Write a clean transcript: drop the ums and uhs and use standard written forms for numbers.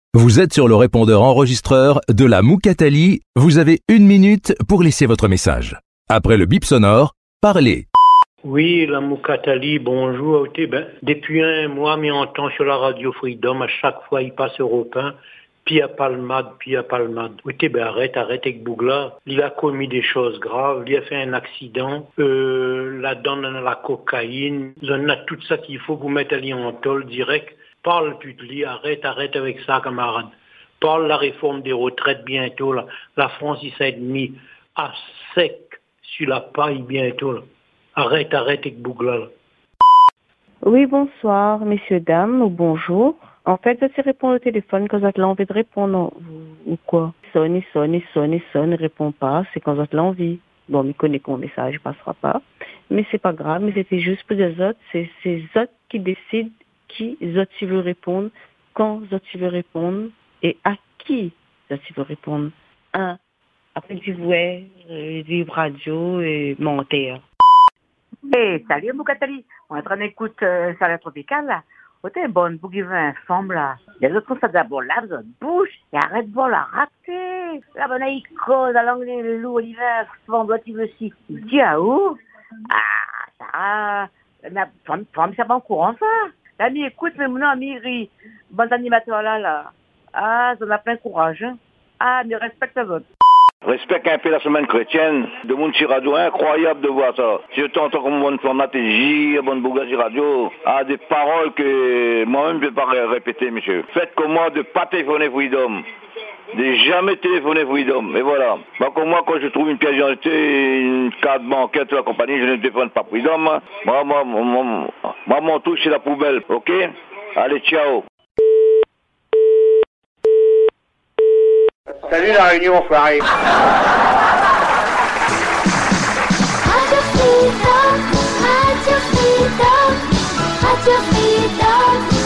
Vous êtes sur le répondeur enregistreur de la Moukatali. Vous avez 1 minute pour laisser votre message. Après le bip sonore, parlez. Oui, la Moukatali, bonjour. Depuis un mois, m'entend sur la radio Freedom, à chaque fois il passe Europe 1, puis à palmade. Arrête avec Bougla. Il a commis des choses graves, il a fait un accident, la donne dans la cocaïne, il en a tout ça qu'il faut pour mettre Ali en tôle direct. Parle putli, arrête avec ça, camarade. Parle la réforme des retraites bientôt, là. La France, il s'est mis à sec sur la paille bientôt, là. Arrête avec Bougla, là. Oui, bonsoir, messieurs, dames, ou bonjour. En fait, je sais répondre au téléphone quand j'ai envie de répondre, ou quoi. Sonne, répond pas, c'est quand j'ai l'envie. Bon, il connaît que mon message ne passera pas. Mais c'est pas grave, mais c'était juste pour les autres, c'est ces autres qui décident qui tu veux répondre, quand tu veux répondre, et à qui tu veux répondre. Après tu vois, libre radio et monter. Hey, salut Moukatali, on est en train d'écouter Salaire Tropicale là. Oh, t'es bonne pour qu'il un ensemble là. Les autres ça d'abord là, vous bouche, et arrête de voir la rater. La bonne il cause à l'anglais, le loup, l'hiver, souvent doit tu veux si. Dis à où? Ça, femme, c'est pas en courant ça. L'ami écoute, mais mon ami rit. Bon animateur là. Ça en a plein courage. Hein. Mais respecte votre. Respecte un peu la semaine chrétienne de mon radio, incroyable de voir ça. Je t'entends comme bonne formatégie, bonne bougage radio, des paroles que moi-même je ne vais pas répéter, monsieur. Faites comme moi de pas téléphoner Freedom. De jamais téléphoner Freedom. Et voilà. Comme moi, quand je trouve une pièce d'identité, une carte bancaire de la compagnie, je ne téléphone pas Freedom. Moi, mon touche, c'est la poubelle. OK? Allez, ciao. Salut la Réunion, foiré. Radio Freedom, Radio Freedom, Radio Freedom.